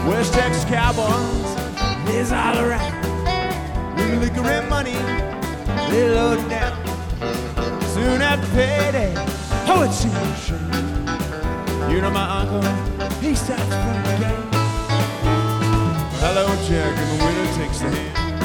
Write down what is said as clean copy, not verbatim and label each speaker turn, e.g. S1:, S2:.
S1: West Texas cowboys is all around. With liquor and money, they load it down. Soon after payday, oh, it seems a shame. You know my uncle, he starts from the game. Hello, Jack, and the winner takes the hand.